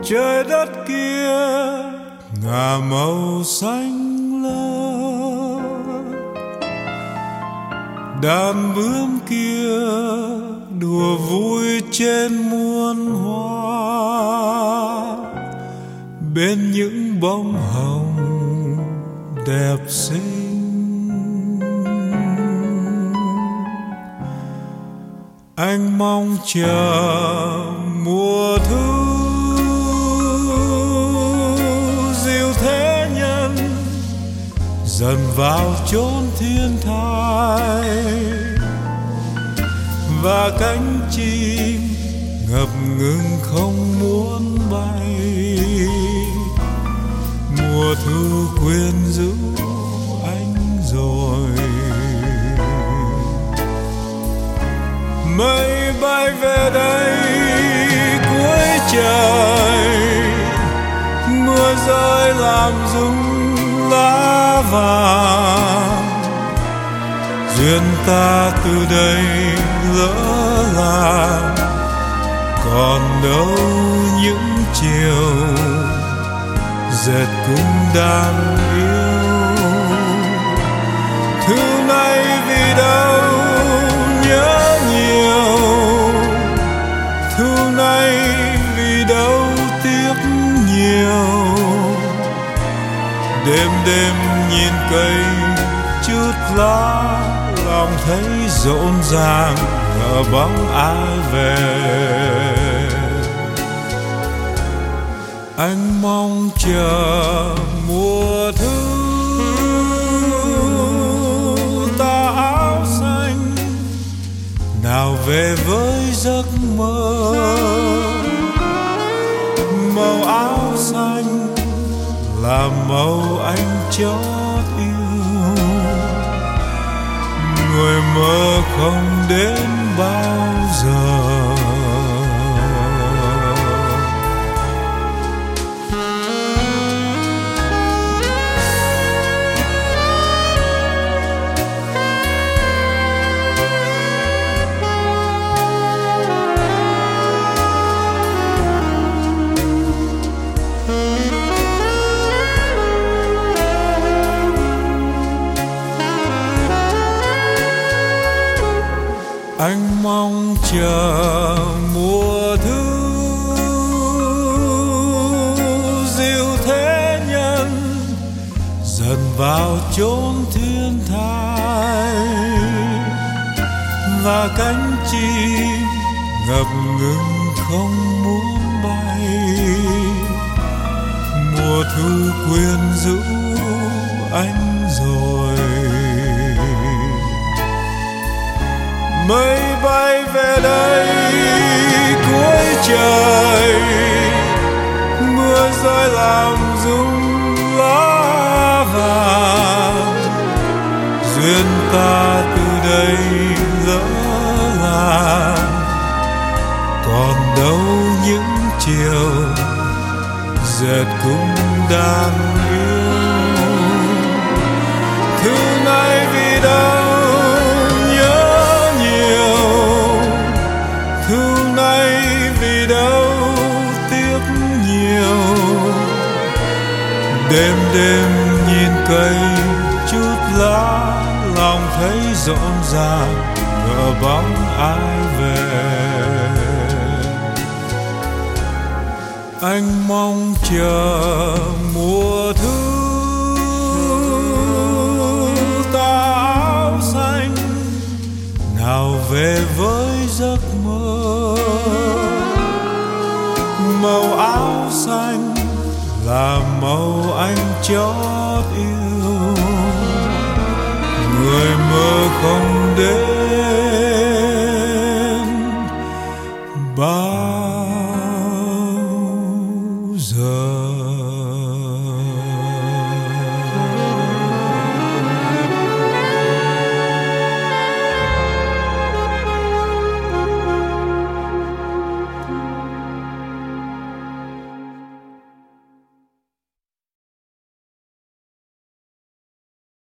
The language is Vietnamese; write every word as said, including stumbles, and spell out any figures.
trời đất kia ngả màu xanh lơ, đàn bướm kia đùa vui trên muôn hoa, bên những bông hồng đẹp xinh. Anh mong chờ mùa thu dịu thế nhân dần vào chốn thiên thai, và cánh chim ngập ngừng không muốn bay. Mùa thu quyến rũ anh rồi, mây bay về đây cuối trời, mưa rơi làm rung lá vàng. Duyên ta từ đây lỡ làng, còn đâu những chiều dệt cung đang yêu. Thứ này vì đâu nhớ nhiều, thu này vì đâu tiếc nhiều. Đêm đêm nhìn cây chút lá, lòng thấy rộn ràng ngỡ bóng ai về. Anh mong chờ mùa thu ta áo xanh, nào về với giấc mơ. Màu áo xanh là màu anh chót yêu, người mơ không đến bao giờ. Anh mong chờ mùa thu dịu thế nhân dần vào chốn thiên thai, và cánh chim ngập ngừng không muốn bay. Mùa thu quyến rũ anh rồi, mây bay về đây cuối trời, mưa rơi làm rung lá vàng. Duyên ta từ đây lỡ làng, còn đâu những chiều dệt cung đang yêu. Thứ này vì đâu đêm đêm nhìn cây chút lá, lòng thấy rộn ràng ngỡ bóng ai về. Anh mong chờ mùa thu ta áo xanh, nào về với giấc mơ. Màu áo xanh là màu anh chót yêu, người mơ không đến